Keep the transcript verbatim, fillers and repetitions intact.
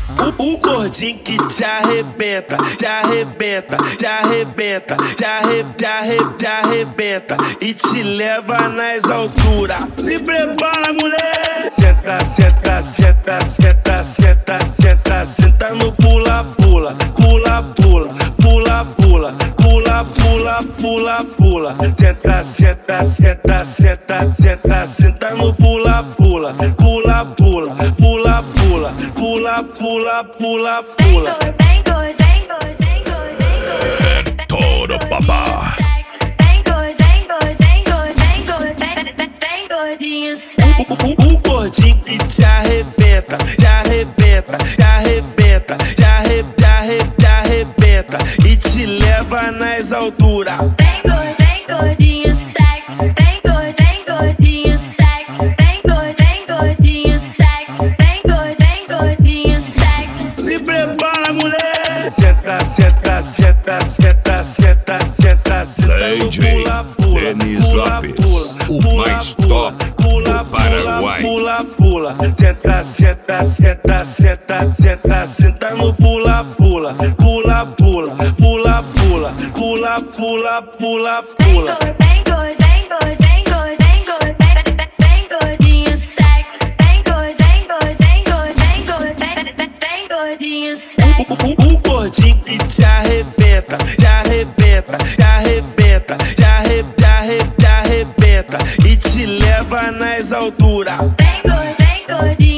O, o gordinho que te arrebenta, te arrebenta, te arrebenta, te arrebenta, te arrebenta, te arrebenta e te leva nas alturas. Se prepara, mulher! Senta, senta, senta, senta, senta, senta, senta no pula, pula, pula, pula, pula, pula, pula, pula, pula, pula. Senta, senta, senta, senta, senta, senta no pula, pula, pula, pula, pula, pula, pula, pula, pula, pula. É todo babá. O, o gordinho que te arrebenta, te arrebenta, te arrebenta, te arrebenta, te arrebenta, te arrebenta e te leva nas alturas. Vem gordo, vem gordinho sexy, vem gordo, vem gordinho sexy, vem gordo, vem gordinho sexy, vem gordo, vem gordinho sexy. Se prepara, mulher! Senta, senta, senta, senta, senta, senta, senta no pula, pula, Denis pula, Lopes, pula, o pula, mais pula, top pula, do Paraguai. Pula, pula, pula, senta, senta, senta, senta, senta, senta no pula, pula, pula, pula, pula, pula, pula, pula, pula, Vem pula. gordo, vem gordo, vem gordo, vem gordo, vem gordo, vem, vem, vem gordinho sexy, vem gordo, vem gordo, vem gordo, vem gordo, vem, vem, vem gordinho sexy. O, o gordinho que te arrebenta, te arrebenta, te arrebenta, te arrebenta, te arrebenta, te arrebenta e te leva nas alturas. Vem gordo, vem gordinho